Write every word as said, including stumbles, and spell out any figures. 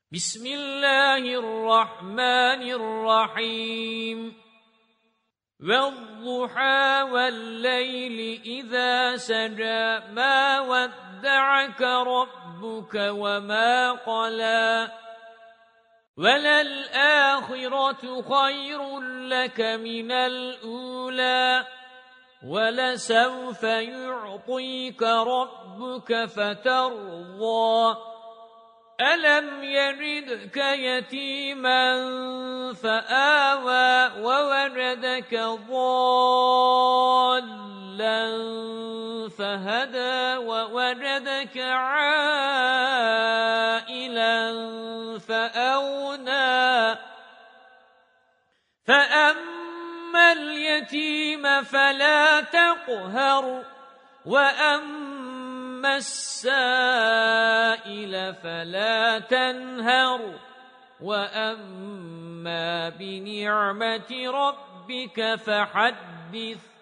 بسم الله الرحمن الرحيم والضحى والليل إذا سجى ما ودعك ربك وما قلى وللآخرة خير لك من الأولى ولسوف يعطيك ربك فترضى ألم يجدك يتيما فآوى ووجدك ضالا فهدى ووجدك عائلا فأغنى فأما اليتيم فلا تقهر وأما السائل فلا تنهر وأما بنعمة ربك فحدث